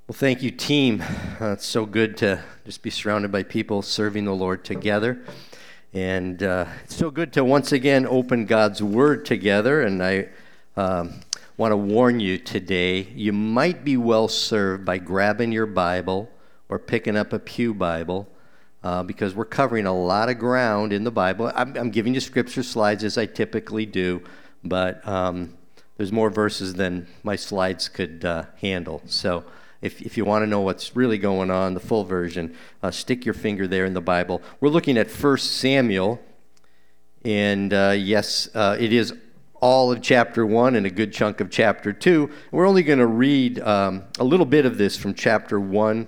Well, thank you, team. It's so good to just be surrounded by people serving the Lord together. And it's so good to once again open God's Word together. And I want to warn you today, you might be well served by grabbing your Bible or picking up a pew Bible because we're covering a lot of ground in the Bible. I'm giving you scripture slides as I typically do, but there's more verses than my slides could handle. So if you want to know what's really going on, the full version, stick your finger there in the Bible. We're looking at 1 Samuel, and it is all of chapter 1 and a good chunk of chapter 2. We're only going to read a little bit of this from chapter 1,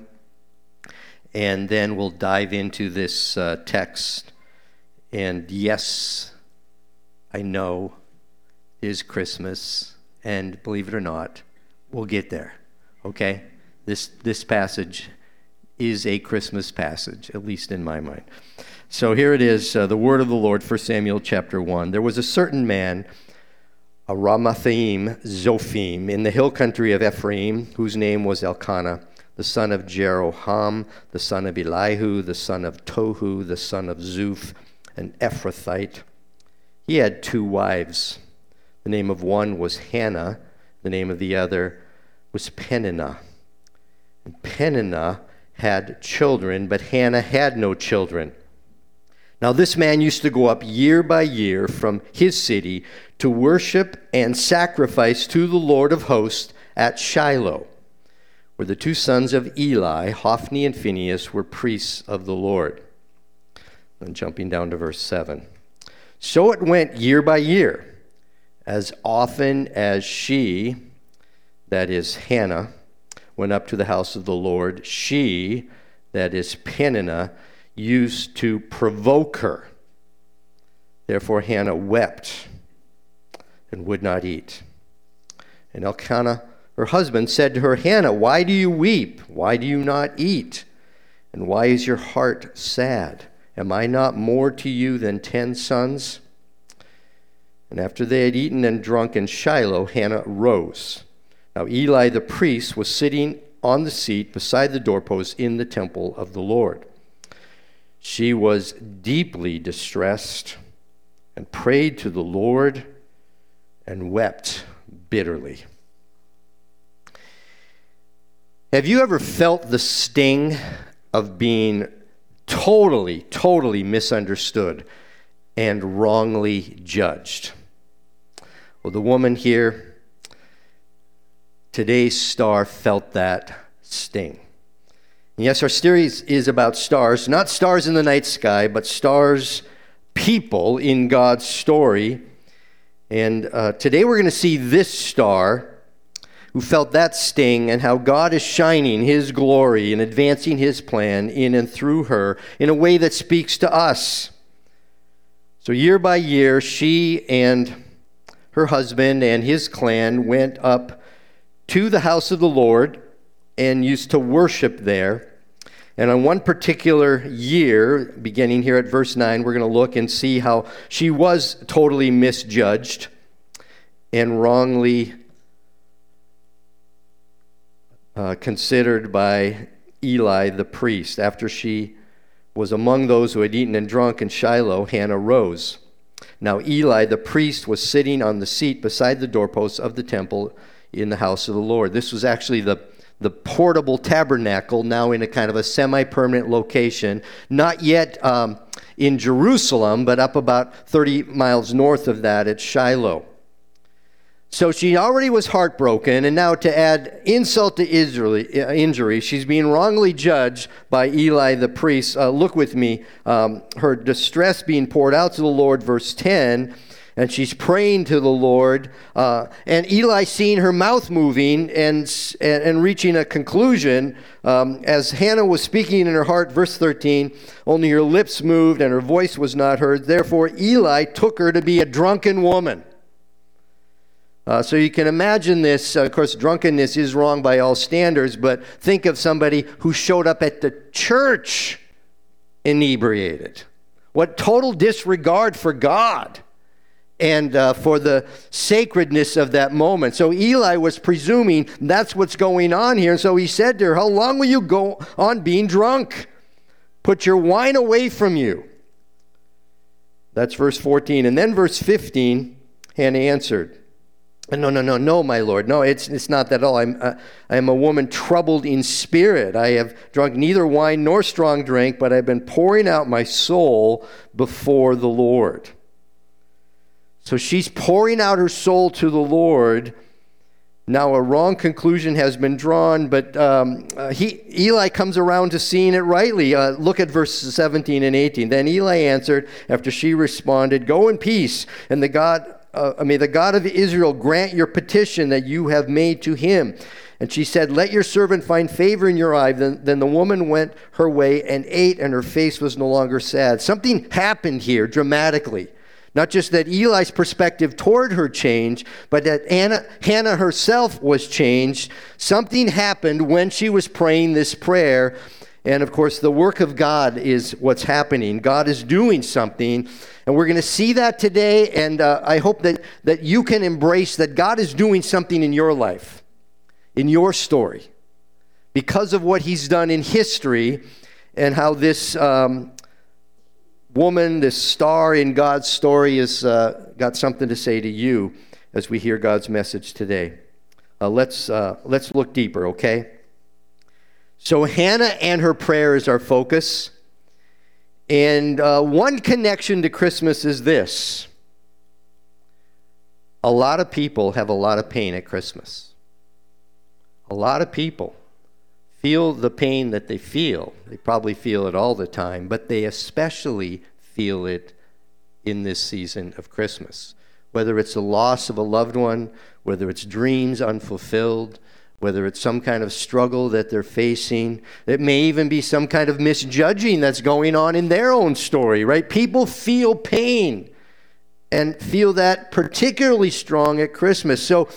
and then we'll dive into this text. And yes, I know it is Christmas, and believe it or not, we'll get there, okay? This passage is a Christmas passage, at least in my mind. So here it is, the word of the Lord, 1 Samuel chapter 1. There was a certain man, a Ramathaim Zophim, in the hill country of Ephraim, whose name was Elkanah, the son of Jeroham, the son of Elihu, the son of Tohu, the son of Zuph, an Ephrathite. He had 2 wives. The name of one was Hannah, the name of the other was Peninnah. And Peninnah had children, but Hannah had no children. Now this man used to go up year by year from his city to worship and sacrifice to the Lord of hosts at Shiloh, where the 2 sons of Eli, Hophni and Phinehas, were priests of the Lord. Then jumping down to verse 7. So it went year by year, as often as she, that is Hannah, went up to the house of the Lord, she, that is Peninnah, used to provoke her. Therefore Hannah wept and would not eat. And Elkanah, her husband, said to her, Hannah, why do you weep? Why do you not eat? And why is your heart sad? Am I not more to you than 10 sons? And after they had eaten and drunk in Shiloh, Hannah rose. Now Eli the priest was sitting on the seat beside the doorpost in the temple of the Lord. She was deeply distressed and prayed to the Lord and wept bitterly. Have you ever felt the sting of being totally misunderstood and wrongly judged? Well, the woman here, today's star, felt that sting. And yes, our series is about stars, not stars in the night sky, but stars, people in God's story. And today we're going to see this star who felt that sting and how God is shining His glory and advancing His plan in and through her in a way that speaks to us. So year by year, she and her husband and his clan went up to the house of the Lord and used to worship there. And on one particular year, beginning here at verse 9, we're going to look and see how she was totally misjudged and wrongly considered by Eli the priest. After she was among those who had eaten and drunk in Shiloh, Hannah rose. Now Eli the priest was sitting on the seat beside the doorposts of the temple in the house of the Lord. This was actually the portable tabernacle, now in a kind of a semi-permanent location, not yet in Jerusalem, but up about 30 miles north of that at Shiloh. So she already was heartbroken, and now to add insult to injury, she's being wrongly judged by Eli the priest. Look with me, her distress being poured out to the Lord, verse 10, and she's praying to the Lord, and Eli seeing her mouth moving and reaching a conclusion, as Hannah was speaking in her heart, verse 13, only her lips moved and her voice was not heard. Therefore Eli took her to be a drunken woman. So you can imagine this. Of course, drunkenness is wrong by all standards, but think of somebody who showed up at the church inebriated. What total disregard for God and for the sacredness of that moment. So Eli was presuming that's what's going on here. And so he said to her, how long will you go on being drunk? Put your wine away from you. That's verse 14. And then verse 15, Hannah answered, No, my Lord. No, it's not that at all. I am a woman troubled in spirit. I have drunk neither wine nor strong drink, but I've been pouring out my soul before the Lord. So she's pouring out her soul to the Lord. Now a wrong conclusion has been drawn, but Eli comes around to seeing it rightly. Look at verses 17 and 18. Then Eli answered, after she responded, go in peace, and may the God of Israel grant your petition that you have made to him. And she said, let your servant find favor in your eye. Then the woman went her way and ate, and her face was no longer sad. Something happened here dramatically. Not just that Eli's perspective toward her changed, but that Hannah herself was changed. Something happened when she was praying this prayer. And of course, the work of God is what's happening. God is doing something. And we're going to see that today. And I hope that you can embrace that God is doing something in your life, in your story, because of what he's done in history and how this woman, this star in God's story, has got something to say to you as we hear God's message today. Let's look deeper, okay? So Hannah and her prayer is our focus. And one connection to Christmas is this. A lot of people have a lot of pain at Christmas. A lot of people feel the pain that they feel. They probably feel it all the time, but they especially feel it in this season of Christmas. Whether it's the loss of a loved one, whether it's dreams unfulfilled, whether it's some kind of struggle that they're facing. It may even be some kind of misjudging that's going on in their own story, right? People feel pain and feel that particularly strong at Christmas. So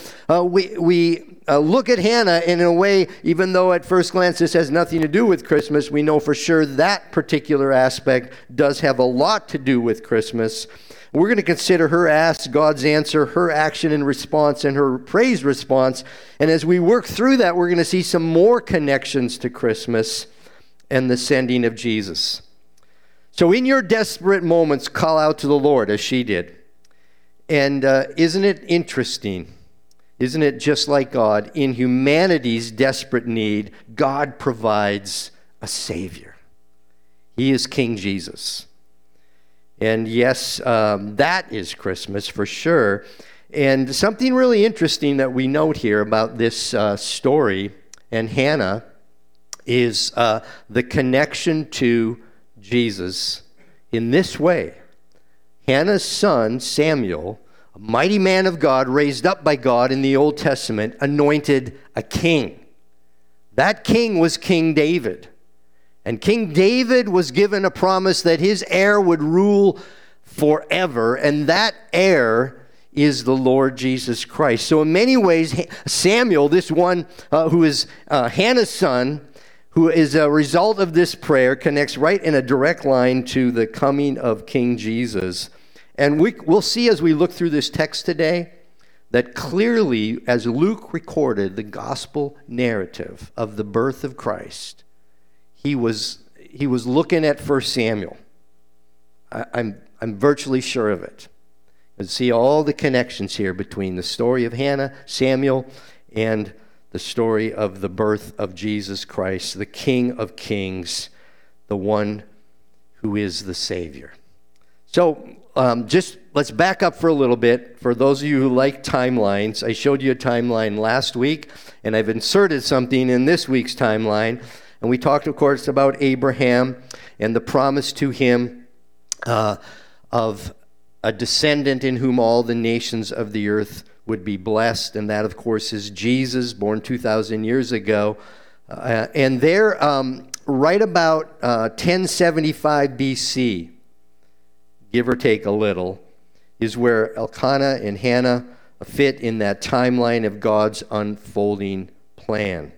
we look at Hannah, and in a way, even though at first glance this has nothing to do with Christmas, we know for sure that particular aspect does have a lot to do with Christmas. We're going to consider her ask, God's answer, her action and response, and her praise response. And as we work through that, we're going to see some more connections to Christmas and the sending of Jesus. So in your desperate moments, call out to the Lord as she did. And isn't it interesting? Isn't it just like God? In humanity's desperate need, God provides a Savior. He is King Jesus. And yes, that is Christmas for sure. And something really interesting that we note here about this story and Hannah is the connection to Jesus in this way. Hannah's son, Samuel, a mighty man of God, raised up by God in the Old Testament, anointed a king. That king was King David. And King David was given a promise that his heir would rule forever, and that heir is the Lord Jesus Christ. So in many ways, Samuel, this one who is Hannah's son, who is a result of this prayer, connects right in a direct line to the coming of King Jesus. And we'll see as we look through this text today that clearly, as Luke recorded the gospel narrative of the birth of Christ, he was looking at 1 Samuel. I'm virtually sure of it. And see all the connections here between the story of Hannah, Samuel, and the story of the birth of Jesus Christ, the King of Kings, the one who is the Savior. So just let's back up for a little bit. For those of you who like timelines, I showed you a timeline last week, and I've inserted something in this week's timeline. And we talked, of course, about Abraham and the promise to him of a descendant in whom all the nations of the earth would be blessed. And that, of course, is Jesus, born 2,000 years ago. And there, right about 1075 BC, give or take a little, is where Elkanah and Hannah fit in that timeline of God's unfolding plan.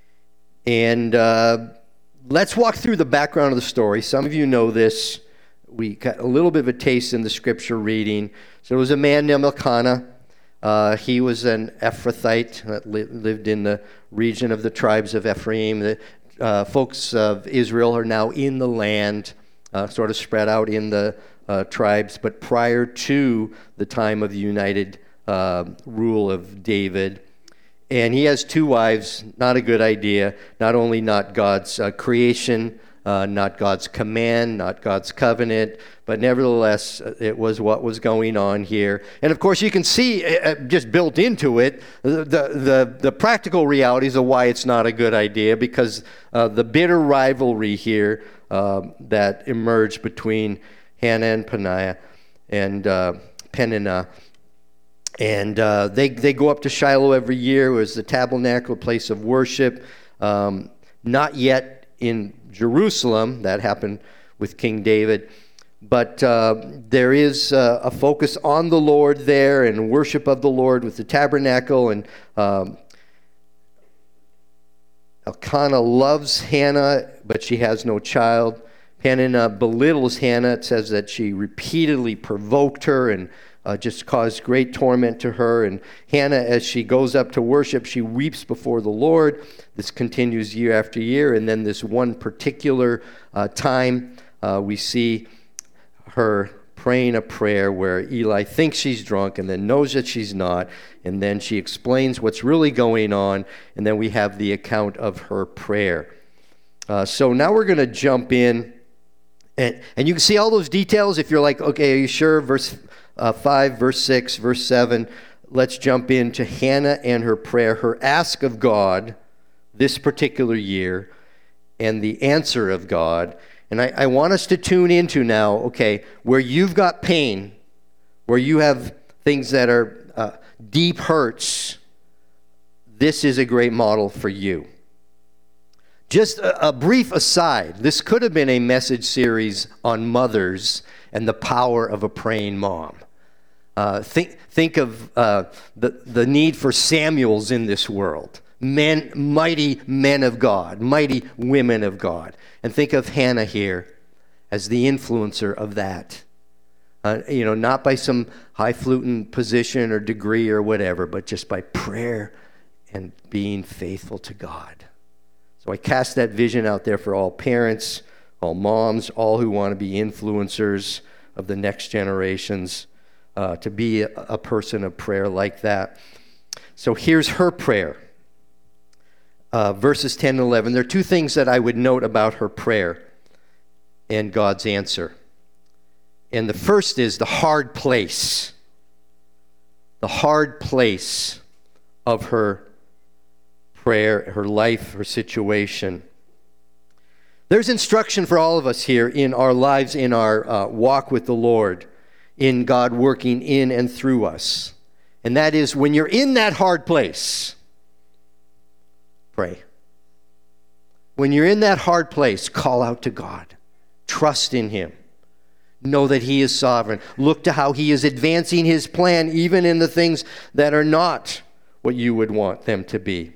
And let's walk through the background of the story. Some of you know this. we got a little bit of a taste in the scripture reading. So there was a man named Elkanah. He was an Ephrathite that lived in the region of the tribes of Ephraim. The folks of Israel are now in the land, sort of spread out in the tribes, but prior to the time of the united rule of David. And he has 2 wives, not a good idea. Not only not God's creation, not God's command, not God's covenant, but nevertheless, it was what was going on here. And of course, you can see just built into it the practical realities of why it's not a good idea, because the bitter rivalry here that emerged between Hannah and Peninnah, and they go up to Shiloh every year. It was the tabernacle, place of worship, not yet in Jerusalem. That happened with King David. But there is a focus on the Lord there and worship of the Lord with the tabernacle. And Elkanah loves Hannah, but she has no child. Peninnah belittles Hannah. It says that she repeatedly provoked her and just caused great torment to her. And Hannah, as she goes up to worship, she weeps before the Lord. This continues year after year. And then this one particular time, we see her praying a prayer where Eli thinks she's drunk and then knows that she's not. And then she explains what's really going on. And then we have the account of her prayer. So now we're going to jump in. And you can see all those details if you're like, okay, are you sure? Verse 5, verse 6, verse 7. Let's jump into Hannah and her prayer, her ask of God this particular year, and the answer of God. And I want us to tune into now, okay, where you've got pain, where you have things that are deep hurts, this is a great model for you. Just a brief aside, this could have been a message series on mothers and the power of a praying mom. Think of the need for Samuels in this world. Men, mighty men of God, mighty women of God. And think of Hannah here as the influencer of that. Not by some highfalutin position or degree or whatever, but just by prayer and being faithful to God. So I cast that vision out there for all parents, all moms, all who want to be influencers of the next generations, to be a person of prayer like that. So here's her prayer. Verses 10 and 11. There are 2 things that I would note about her prayer and God's answer. And the first is the hard place. The hard place of her prayer, her life, her situation. There's instruction for all of us here in our lives, in our walk with the Lord, in God working in and through us. And that is, when you're in that hard place, pray. When you're in that hard place, call out to God. Trust in Him. Know that He is sovereign. Look to how He is advancing His plan, even in the things that are not what you would want them to be.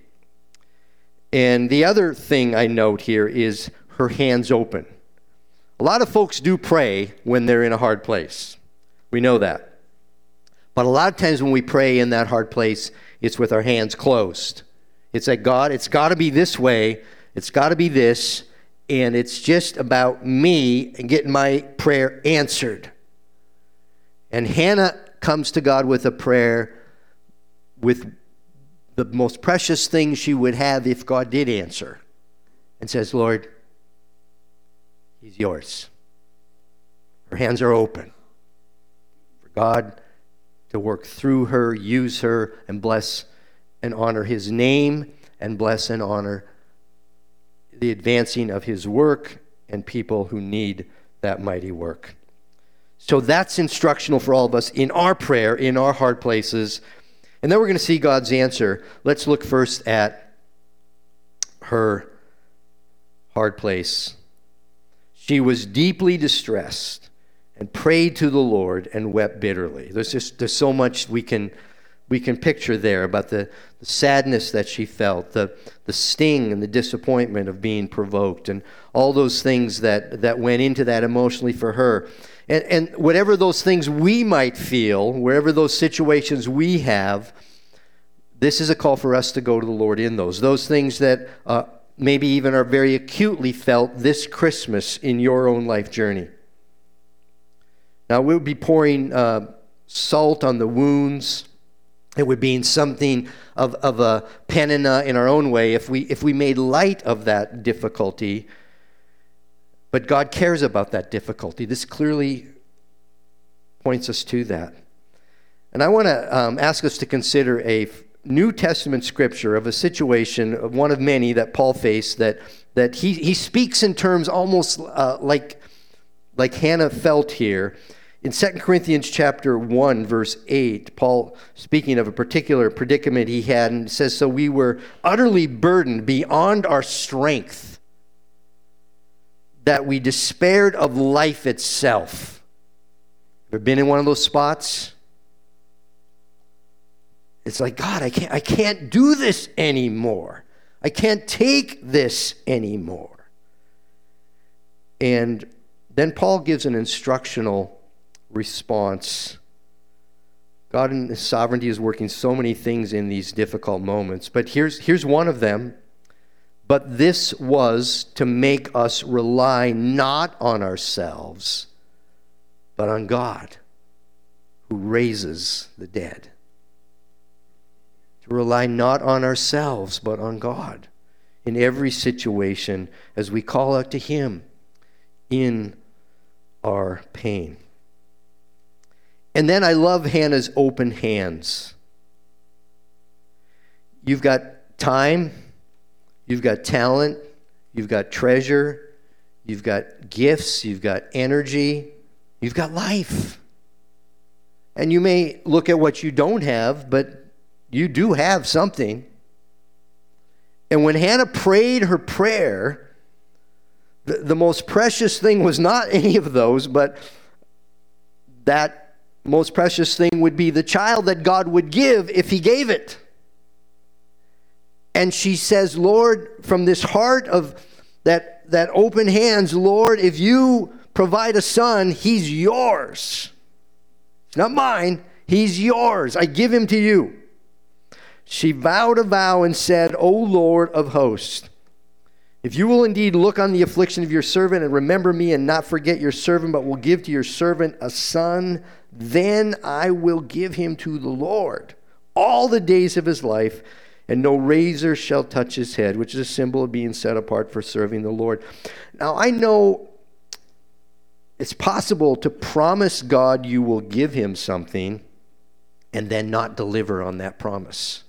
And the other thing I note here is her hands open. A lot of folks do pray when they're in a hard place. We know that. But a lot of times when we pray in that hard place, it's with our hands closed. It's like, God, it's got to be this way. It's got to be this. And it's just about me and getting my prayer answered. And Hannah comes to God with a prayer with the most precious thing she would have if God did answer, and says, Lord, He's yours. Her hands are open for God to work through her, use her, and bless and honor His name, and bless and honor the advancing of His work and people who need that mighty work. So that's instructional for all of us in our prayer, in our hard places. And then we're going to see God's answer. Let's look first at her hard place. She was deeply distressed and prayed to the Lord and wept bitterly. There's so much we can we can picture there about the sadness that she felt, the sting and the disappointment of being provoked, and all those things that went into that emotionally for her. And whatever those things we might feel, wherever those situations we have, this is a call for us to go to the Lord in those. Those things that maybe even are very acutely felt this Christmas in your own life journey. Now, we would be pouring salt on the wounds. It would be something of a penina in our own way if we made light of that difficulty. But God cares about that difficulty. This clearly points us to that. And I want to ask us to consider a New Testament scripture of a situation, of one of many that Paul faced, that he speaks in terms almost like Hannah felt here. In 2 Corinthians chapter 1, verse 8, Paul, speaking of a particular predicament he had, and says, "So we were utterly burdened beyond our strength, that we despaired of life itself." Ever been in one of those spots? It's like, God, I can't do this anymore. I can't take this anymore. And then Paul gives an instructional response. God in His sovereignty is working so many things in these difficult moments. But here's one of them. "But this was to make us rely not on ourselves, but on God, who raises the dead." To rely not on ourselves, but on God in every situation as we call out to Him in our pain. And then I love Hannah's open hands. You've got time, you've got talent, you've got treasure, you've got gifts, you've got energy, you've got life. And you may look at what you don't have, but you do have something. And when Hannah prayed her prayer, the most precious thing was not any of those, but that most precious thing would be the child that God would give if He gave it. And she says, "Lord, from this heart of that open hands, Lord, if you provide a son, he's yours. It's not mine, he's yours. I give him to you." She vowed a vow and said, "O Lord of hosts, if you will indeed look on the affliction of your servant and remember me and not forget your servant, but will give to your servant a son, then I will give him to the Lord all the days of his life, and no razor shall touch his head," which is a symbol of being set apart for serving the Lord. Now, I know it's possible to promise God you will give him something and then not deliver on that promise.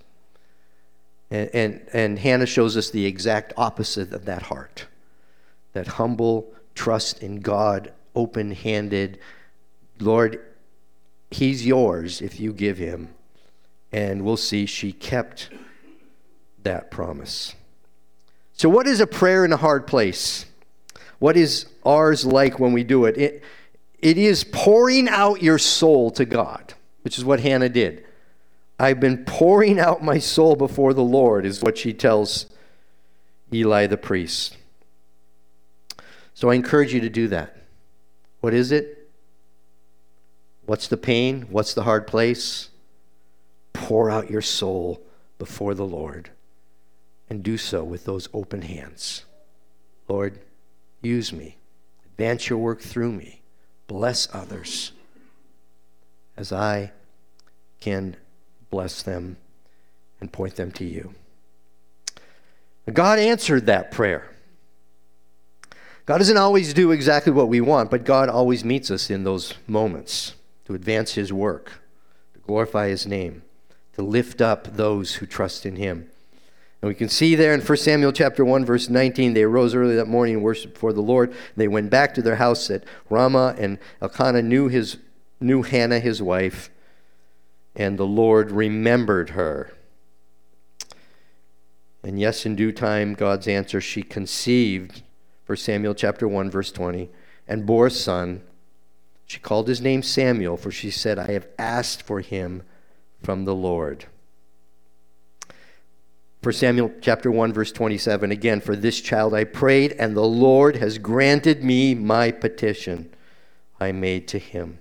And Hannah shows us the exact opposite of that heart. That humble trust in God, open-handed, "Lord, he's yours if you give him." And we'll see she kept that promise. So what is a prayer in a hard place? What is ours like when we do it? It is pouring out your soul to God, which is what Hannah did. "I've been pouring out my soul before the Lord," is what she tells Eli the priest. So I encourage you to do that. What is it? What's the pain? What's the hard place? Pour out your soul before the Lord, and do so with those open hands. "Lord, use me. Advance your work through me. Bless others as I can bless them and point them to you." God answered that prayer. God doesn't always do exactly what we want, but God always meets us in those moments to advance his work, to glorify his name, to lift up those who trust in him. And we can see there in 1 Samuel chapter 1, verse 19, they arose early that morning and worshiped before the Lord. They went back to their house at Ramah, and Elkanah knew Hannah, his wife, and the Lord remembered her. And yes, in due time, God's answer, she conceived, 1 Samuel chapter 1, verse 20, and bore a son. She called his name Samuel, for she said, "I have asked for him from the Lord. 1 Samuel chapter 1, verse 27, again, for this child I prayed, and the Lord has granted me my petition I made to him.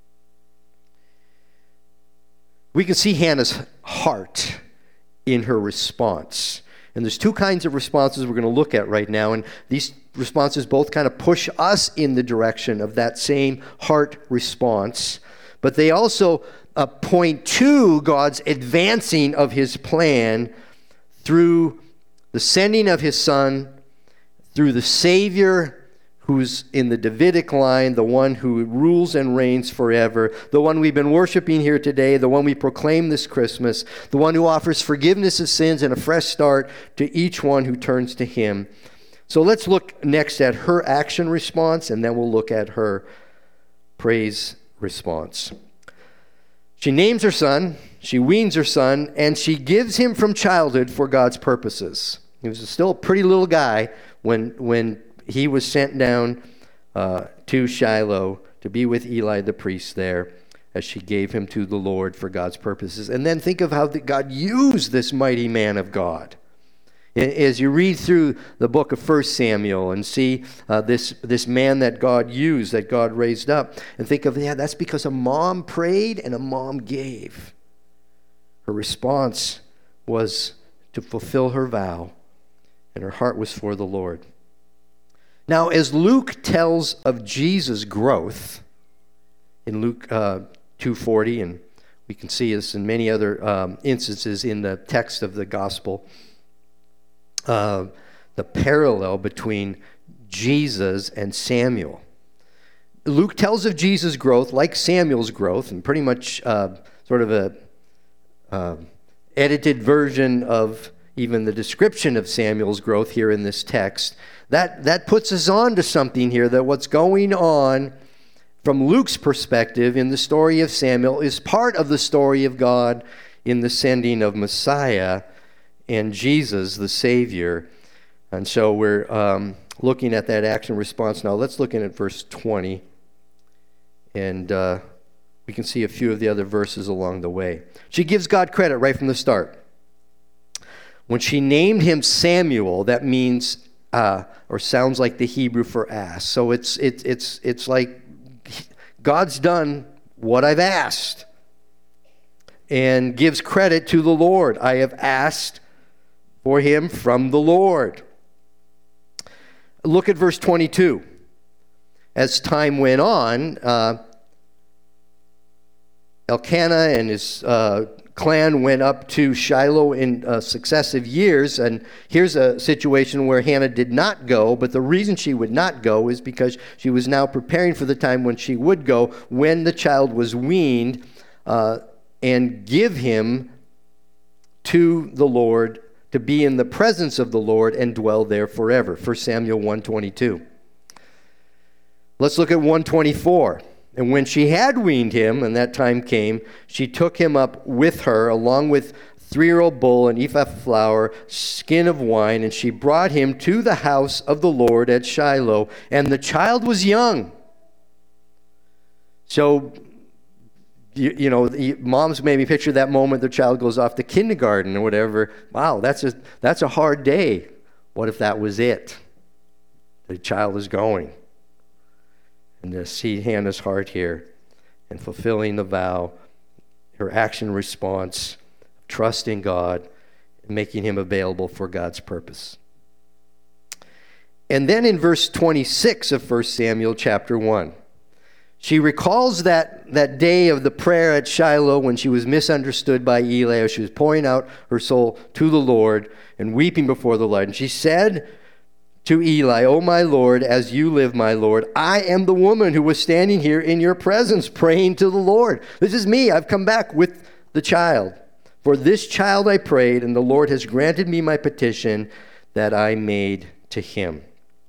We can see Hannah's heart in her response. And there's two kinds of responses we're going to look at right now. And these responses both kind of push us in the direction of that same heart response. But they also point to God's advancing of his plan through the sending of his son, through the Savior who's in the Davidic line, the one who rules and reigns forever, the one we've been worshiping here today, the one we proclaim this Christmas, the one who offers forgiveness of sins and a fresh start to each one who turns to him. So let's look next at her action response, and then we'll look at her praise response. She names her son, she weans her son, and she gives him from childhood for God's purposes. He was still a pretty little guy when he was sent down to Shiloh to be with Eli the priest there, as she gave him to the Lord for God's purposes. And then think of how God used this mighty man of God. As you read through the book of 1 Samuel and see this man that God used, that God raised up, and think of, that's because a mom prayed and a mom gave. Her response was to fulfill her vow, and her heart was for the Lord. Now, as Luke tells of Jesus' growth in Luke 2:40, and we can see this in many other instances in the text of the gospel, the parallel between Jesus and Samuel. Luke tells of Jesus' growth like Samuel's growth, and pretty much sort of a edited version of even the description of Samuel's growth here in this text. That puts us on to something here, that what's going on from Luke's perspective in the story of Samuel is part of the story of God in the sending of Messiah and Jesus, the Savior. And so we're looking at that action response now. Let's look at verse 20. And we can see a few of the other verses along the way. She gives God credit right from the start. When she named him Samuel, that means, or sounds like the Hebrew for ass. So it's like God's done what I've asked, and gives credit to the Lord. I have asked for him from the Lord. Look at verse 22. As time went on, Elkanah and his clan went up to Shiloh in successive years, and here's a situation where Hannah did not go, but the reason she would not go is because she was now preparing for the time when she would go, when the child was weaned, and give him to the Lord, to be in the presence of the Lord and dwell there forever. 1 Samuel 1:22. Let's look at 1:24. And when she had weaned him, and that time came, she took him up with her, along with 3-year-old bull, an ephah of flour, skin of wine, and she brought him to the house of the Lord at Shiloh, and the child was young. So, you know, moms maybe picture that moment the child goes off to kindergarten or whatever. Wow, that's a hard day. What if that was it? The child is going. And to see Hannah's heart here and fulfilling the vow, her action response, trusting God, and making him available for God's purpose. And then in verse 26 of 1 Samuel chapter 1, she recalls that day of the prayer at Shiloh when she was misunderstood by Eli, as she was pouring out her soul to the Lord and weeping before the Lord. And she said to Eli, "O my Lord, as you live, my Lord, I am the woman who was standing here in your presence praying to the Lord. This is me. I've come back with the child. For this child I prayed, and the Lord has granted me my petition that I made to him."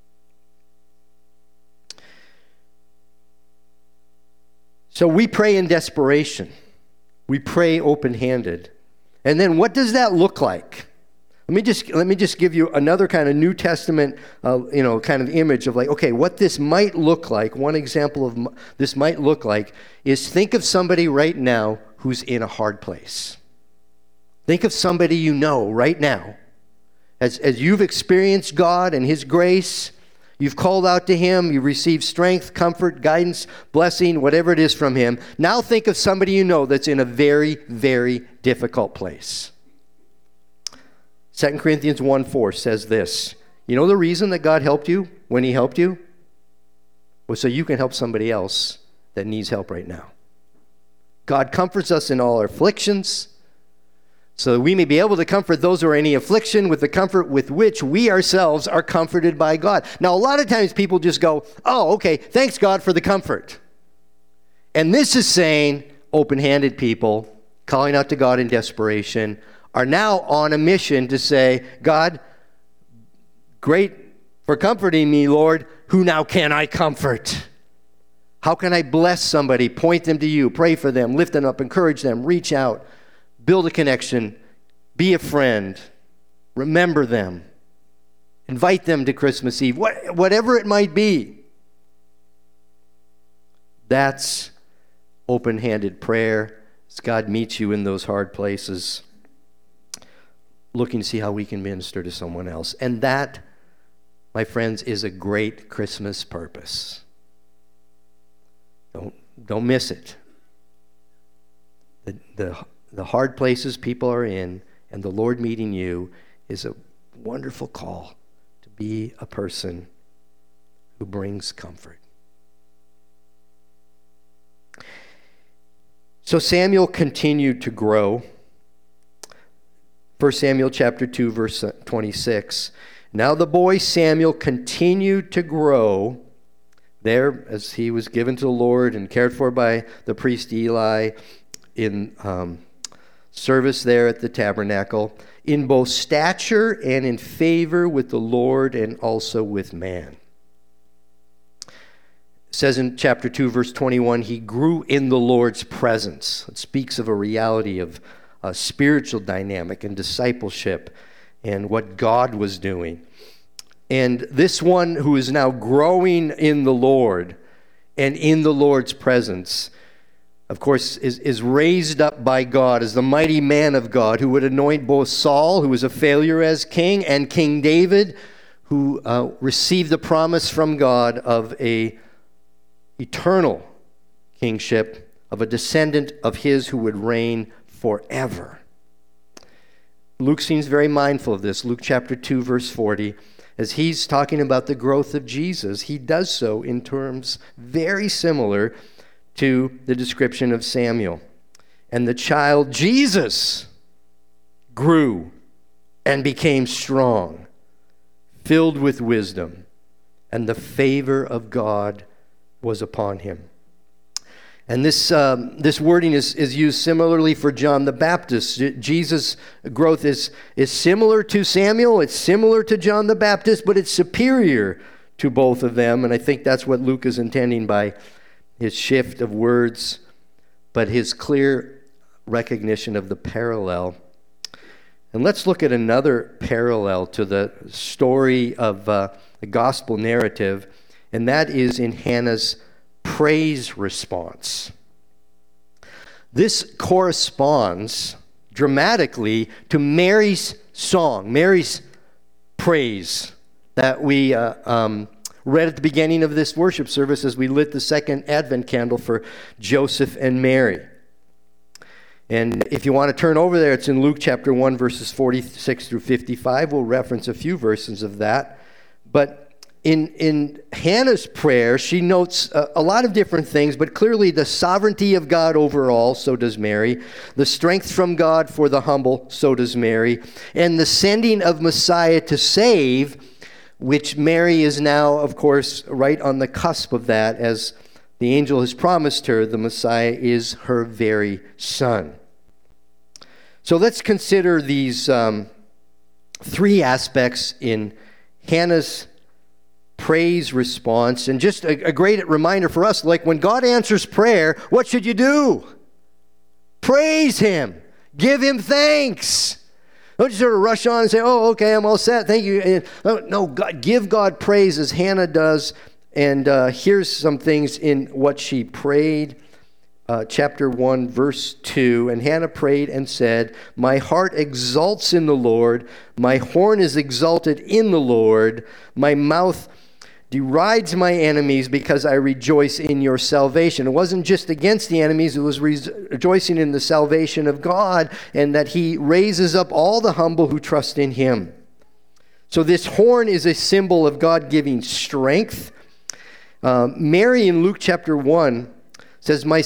So we pray in desperation. We pray open-handed. And then what does that look like? Let me just give you another kind of New Testament, kind of image of like, okay, what this might look like. One example of this might look like is, think of somebody right now who's in a hard place. Think of somebody you know right now. As you've experienced God and His grace, you've called out to Him, you've received strength, comfort, guidance, blessing, whatever it is from Him. Now think of somebody you know that's in a very, very difficult place. 2 Corinthians 1:4 says this. You know the reason that God helped you when He helped you? Was so you can help somebody else that needs help right now. God comforts us in all our afflictions, so that we may be able to comfort those who are in any affliction with the comfort with which we ourselves are comforted by God. Now, a lot of times people just go, oh, okay, thanks God for the comfort. And this is saying open-handed people calling out to God in desperation are now on a mission to say, God, great for comforting me, Lord. Who now can I comfort? How can I bless somebody, point them to you, pray for them, lift them up, encourage them, reach out, build a connection, be a friend, remember them, invite them to Christmas Eve, whatever it might be. That's open-handed prayer as God meets you in those hard places, looking to see how we can minister to someone else. And that, my friends, is a great Christmas purpose. Don't miss it. The hard places people are in and the Lord meeting you is a wonderful call to be a person who brings comfort. So Samuel continued to grow. 1 Samuel chapter 2, verse 26. Now the boy Samuel continued to grow there as he was given to the Lord and cared for by the priest Eli in service there at the tabernacle, in both stature and in favor with the Lord and also with man. It says in chapter 2, verse 21, he grew in the Lord's presence. It speaks of a reality of a spiritual dynamic and discipleship and what God was doing. And this one who is now growing in the Lord and in the Lord's presence, of course, is raised up by God as the mighty man of God who would anoint both Saul, who was a failure as king, and King David, who received the promise from God of a eternal kingship, of a descendant of his who would reign forever. Luke seems very mindful of this. Luke chapter 2, verse 40. As he's talking about the growth of Jesus, he does so in terms very similar to the description of Samuel. And the child Jesus grew and became strong, filled with wisdom, and the favor of God was upon him. And this wording is used similarly for John the Baptist. Jesus' growth is similar to Samuel, it's similar to John the Baptist, but it's superior to both of them. And I think that's what Luke is intending by his shift of words, but his clear recognition of the parallel. And let's look at another parallel to the story of the gospel narrative, and that is in Hannah's praise response. This corresponds dramatically to Mary's song, Mary's praise that we read at the beginning of this worship service as we lit the second Advent candle for Joseph and Mary. And if you want to turn over there, it's in Luke chapter 1, verses 46 through 55. We'll reference a few verses of that. But in Hannah's prayer, she notes a lot of different things, but clearly the sovereignty of God overall, so does Mary. The strength from God for the humble, so does Mary. And the sending of Messiah to save, which Mary is now, of course, right on the cusp of that, as the angel has promised her, the Messiah is her very son. So let's consider these three aspects in Hannah's praise response, and just a great reminder for us, like when God answers prayer, what should you do? Praise Him. Give Him thanks. Don't just sort of rush on and say, oh, okay, I'm all set, thank you. No, God, give God praise as Hannah does, and here's some things in what she prayed. chapter 1, verse 2, and Hannah prayed and said, "My heart exults in the Lord, my horn is exalted in the Lord, my mouth derides my enemies because I rejoice in your salvation." It wasn't just against the enemies, it was rejoicing in the salvation of God, and that he raises up all the humble who trust in him. So this horn is a symbol of God giving strength. Mary in Luke chapter 1 says, "My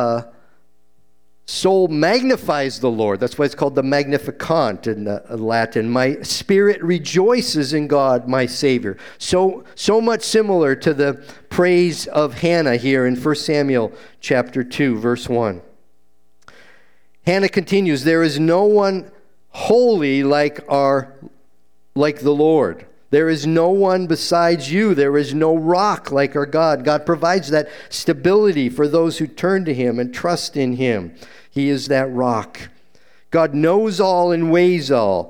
soul magnifies the Lord." That's why it's called the Magnificat in Latin. "My spirit rejoices in God, my Savior." So much similar to the praise of Hannah here in 1 Samuel chapter 2, verse 1. Hannah continues, "There is no one holy like the Lord. There is no one besides you. There is no rock like our God." God provides that stability for those who turn to him and trust in him. He is that rock. God knows all and weighs all.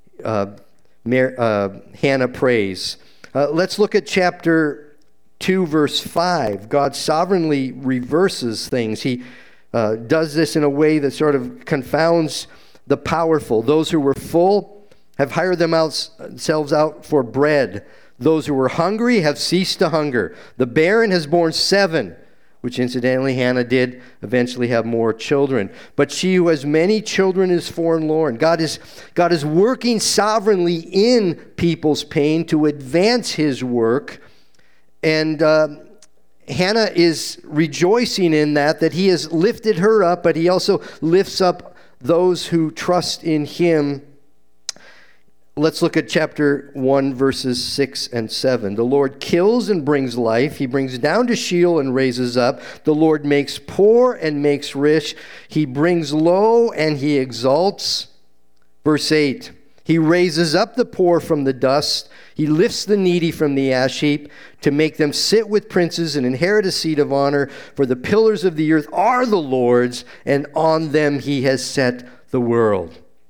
Hannah prays. Let's look at chapter 2, verse 5. God sovereignly reverses things. He does this in a way that sort of confounds the powerful. Those who were full have hired themselves out for bread. Those who were hungry have ceased to hunger. The barren has borne 7, which incidentally Hannah did eventually have more children. But she who has many children is forlorn. God is working sovereignly in people's pain to advance his work. And Hannah is rejoicing in that he has lifted her up, but he also lifts up those who trust in him. Let's look at chapter 1, verses 6 and 7. "The Lord kills and brings life. He brings down to Sheol and raises up. The Lord makes poor and makes rich. He brings low and he exalts." Verse 8. "He raises up the poor from the dust. He lifts the needy from the ash heap to make them sit with princes and inherit a seat of honor. For the pillars of the earth are the Lord's, and on them he has set the world."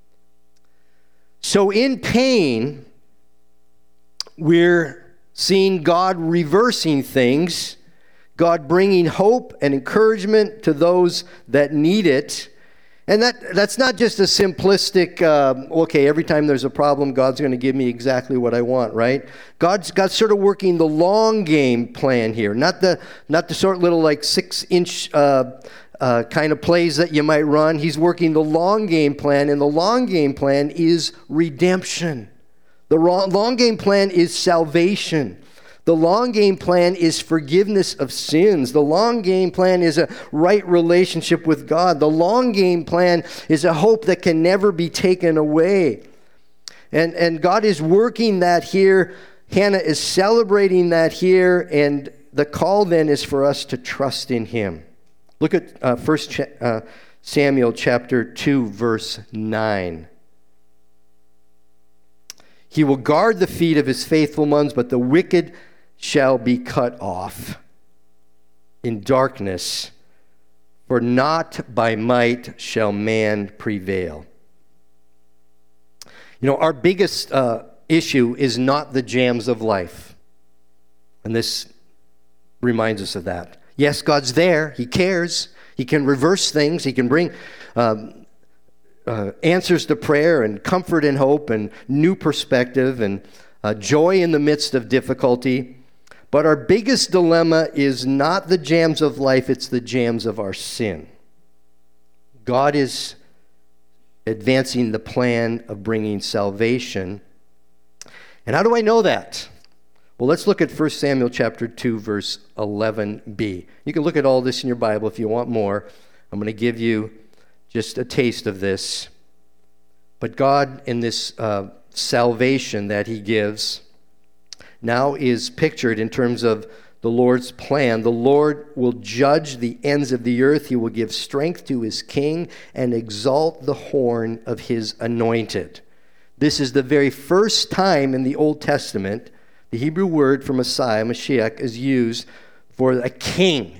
So in pain, we're seeing God reversing things, God bringing hope and encouragement to those that need it. And that's not just a simplistic, okay, every time there's a problem, God's going to give me exactly what I want, right? God's sort of working the long game plan here, not the sort of little like 6-inch kind of plays that you might run. He's working the long game plan, and the long game plan is redemption. The long game plan is salvation. The long game plan is forgiveness of sins. The long game plan is a right relationship with God. The long game plan is a hope that can never be taken away. And God is working that here. Hannah is celebrating that here, and the call then is for us to trust in him. Look at 1 Samuel chapter 2, verse 9. "He will guard the feet of his faithful ones, but the wicked shall be cut off in darkness, for not by might shall man prevail." You know, our biggest issue is not the jams of life. And this reminds us of that. Yes, God's there. He cares. He can reverse things. He can bring answers to prayer and comfort and hope and new perspective and joy in the midst of difficulty. But our biggest dilemma is not the jams of life, it's the jams of our sin. God is advancing the plan of bringing salvation. And how do I know that? Well, let's look at 1 Samuel chapter 2, verse 11b. You can look at all this in your Bible if you want more. I'm going to give you just a taste of this. But God, in this salvation that he gives, now is pictured in terms of the Lord's plan. The Lord will judge the ends of the earth. He will give strength to his king and exalt the horn of his anointed. This is the very first time in the Old Testament the Hebrew word for Messiah, Mashiach, is used for a king.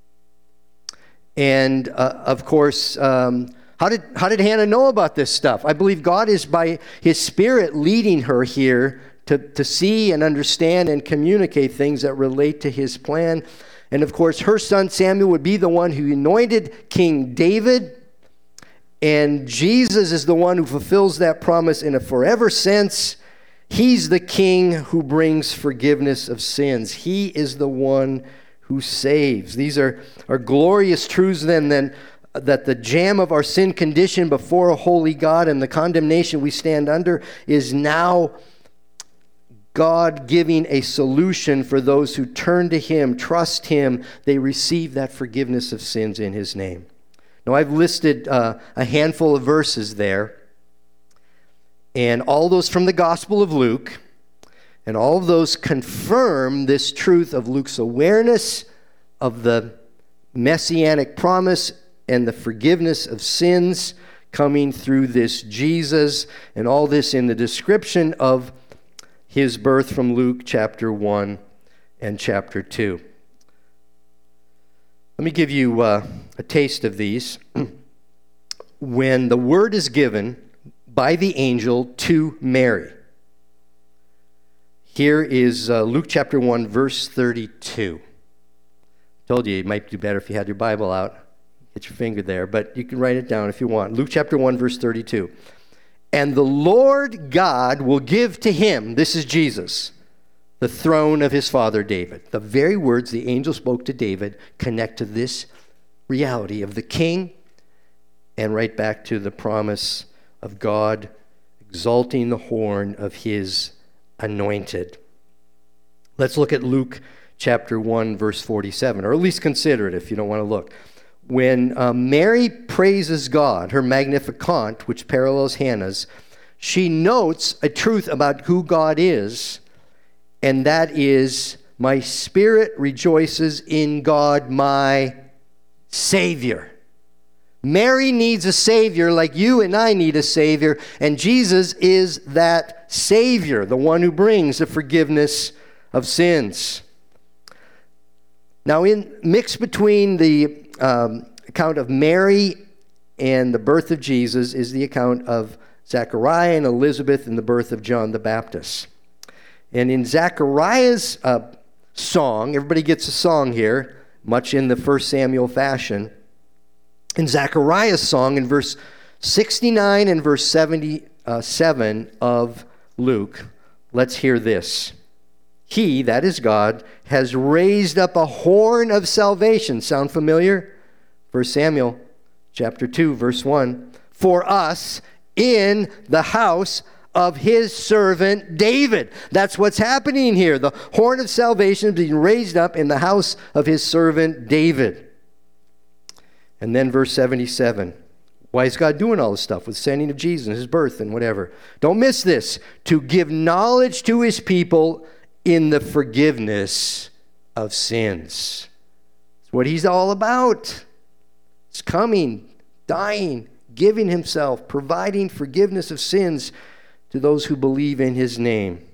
And of course, how did Hannah know about this stuff? I believe God is by his Spirit leading her here to see and understand and communicate things that relate to his plan. And of course, her son Samuel would be the one who anointed King David. And Jesus is the one who fulfills that promise in a forever sense. He's the king who brings forgiveness of sins. He is the one who saves. These are glorious truths then that the jam of our sin condition before a holy God and the condemnation we stand under is now God giving a solution for those who turn to Him, trust Him. They receive that forgiveness of sins in His name. Now, I've listed a handful of verses there, and all those from the Gospel of Luke, and all of those confirm this truth of Luke's awareness of the messianic promise and the forgiveness of sins coming through this Jesus, and all this in the description of His birth from Luke chapter 1 and chapter 2. Let me give you a taste of these. When the word is given by the angel to Mary. Here is Luke chapter 1, verse 32. I told you it might do better if you had your Bible out. Get your finger there, but you can write it down if you want. Luke chapter 1, verse 32. And the Lord God will give to him, this is Jesus, the throne of his father David. The very words the angel spoke to David connect to this reality of the king, and right back to the promise of God exalting the horn of his anointed. Let's look at Luke chapter 1, verse 47, or at least consider it if you don't want to look. When Mary praises God, her Magnificat, which parallels Hannah's, she notes a truth about who God is, and that is, my spirit rejoices in God, my Savior. Mary needs a Savior like you and I need a Savior, and Jesus is that Savior, the one who brings the forgiveness of sins. Now, mixed between the account of Mary and the birth of Jesus is the account of Zechariah and Elizabeth and the birth of John the Baptist. And in Zechariah's song, everybody gets a song here, much in the 1 Samuel fashion. In Zechariah's song, in verse 69 and verse 77 of Luke, let's hear this. He, that is God, has raised up a horn of salvation. Sound familiar? 1 Samuel chapter 2, verse 1. For us in the house of his servant David. That's what's happening here. The horn of salvation is being raised up in the house of his servant David. And then verse 77. Why is God doing all this stuff with sending of Jesus and his birth and whatever? Don't miss this. To give knowledge to his people in the forgiveness of sins. It's what he's all about. It's coming, dying, giving himself, providing forgiveness of sins to those who believe in his name.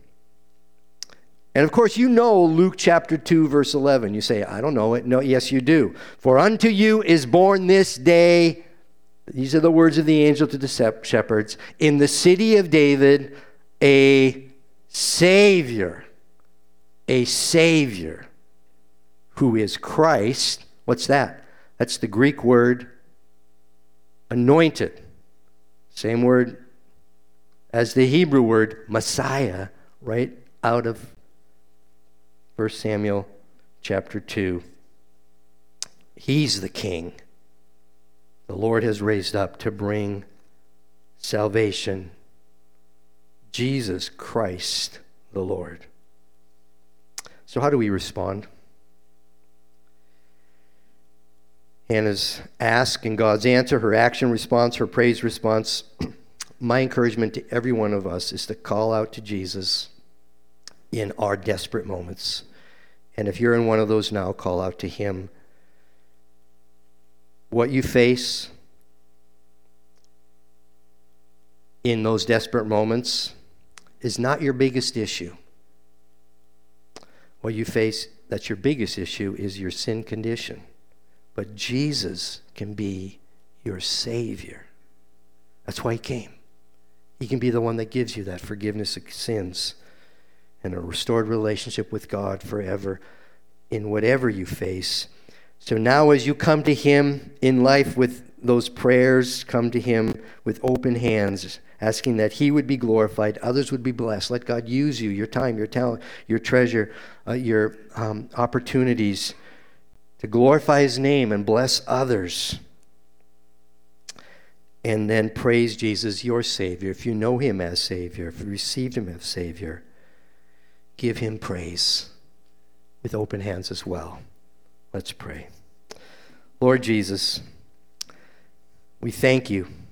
And of course, you know Luke chapter 2, verse 11. You say, I don't know it. No, yes, you do. For unto you is born this day, these are the words of the angel to the shepherds, in the city of David, a Savior, who is Christ. What's that? That's the Greek word anointed. Same word as the Hebrew word Messiah, right out of 1 Samuel chapter 2. He's the King. The Lord has raised up to bring salvation. Jesus Christ the Lord. So how do we respond? Hannah's ask and God's answer, her action response, her praise response. My encouragement to every one of us is to call out to Jesus in our desperate moments. And if you're in one of those now, call out to him. What you face in those desperate moments is not your biggest issue. What you face, that's your biggest issue, is your sin condition. But Jesus can be your Savior. That's why he came. He can be the one that gives you that forgiveness of sins and a restored relationship with God forever. in whatever you face. So now as you come to him in life with those prayers, come to him with open hands, asking that he would be glorified, others would be blessed. Let God use you, your time, your talent, your treasure, your opportunities to glorify his name and bless others. And then praise Jesus, your Savior. If you know him as Savior, if you received him as Savior, give him praise with open hands as well. Let's pray. Lord Jesus, we thank you